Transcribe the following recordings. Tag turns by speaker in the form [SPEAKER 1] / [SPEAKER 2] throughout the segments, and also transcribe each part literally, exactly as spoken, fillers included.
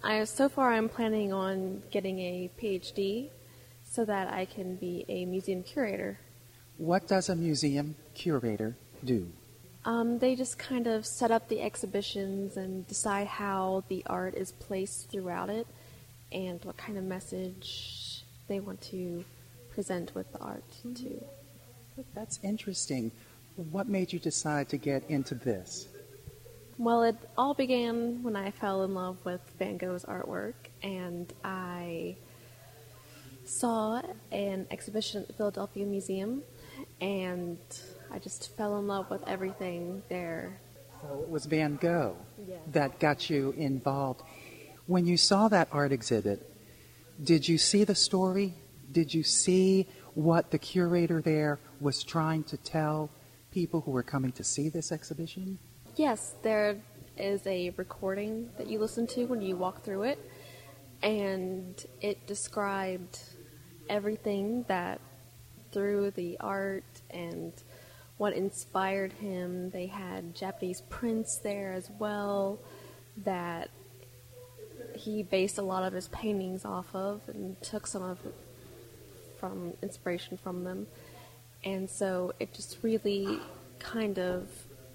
[SPEAKER 1] I so far I'm planning on getting a PhD so that I can be a museum curator.
[SPEAKER 2] What does a museum curator do?
[SPEAKER 1] Um, they just kind of set up the exhibitions and decide how the art is placed throughout it and what kind of message they want to present with the art too.
[SPEAKER 2] That's interesting. What made you decide to get into this?
[SPEAKER 1] Well, it all began when I fell in love with Van Gogh's artwork, and I saw an exhibition at the Philadelphia Museum, and I just fell in love with everything there.
[SPEAKER 2] So it was Van Gogh
[SPEAKER 1] Yes.
[SPEAKER 2] that got you involved. When you saw that art exhibit, did you see the story? Did you see what the curator there was trying to tell people who were coming to see this exhibition?
[SPEAKER 1] Yes, there is a recording that you listen to when you walk through it, and it described everything that through the art and what inspired him. They had Japanese prints there as well that he based a lot of his paintings off of and took some of from inspiration from them. And so it just really kind of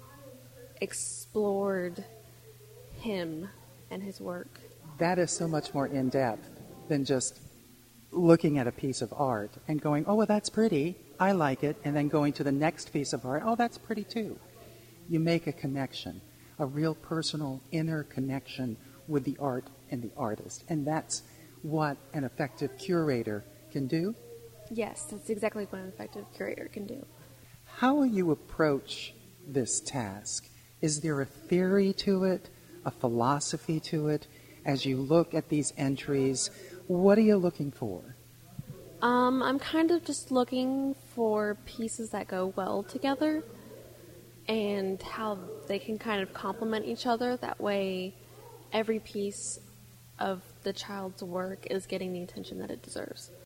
[SPEAKER 1] explored him and his work.
[SPEAKER 2] That is so much more in-depth than just looking at a piece of art and going, oh, well, that's pretty, I like it, and then going to the next piece of art, oh, that's pretty too. You make a connection, a real personal inner connection with the art and the artist, and that's what an effective curator can do.
[SPEAKER 1] Yes, that's exactly what an effective curator can do.
[SPEAKER 2] How will you approach this task? Is there a theory to it, a philosophy to it? As you look at these entries, what are you looking for?
[SPEAKER 1] Um, I'm kind of just looking for pieces that go well together and how they can kind of complement each other. That way, every piece of the child's work is getting the attention that it deserves.